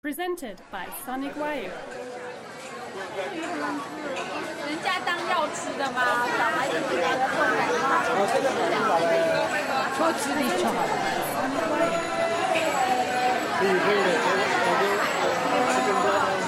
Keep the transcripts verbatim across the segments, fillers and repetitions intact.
Presented by Sonic Wire。 人家当药吃的吗？小孩子不来的重感冒。我现在不想了， 说吃力就好了。Sonic Wire。 可以可以的，我我我这个。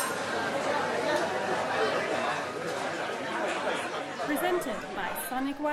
Presented by Sonic Wire.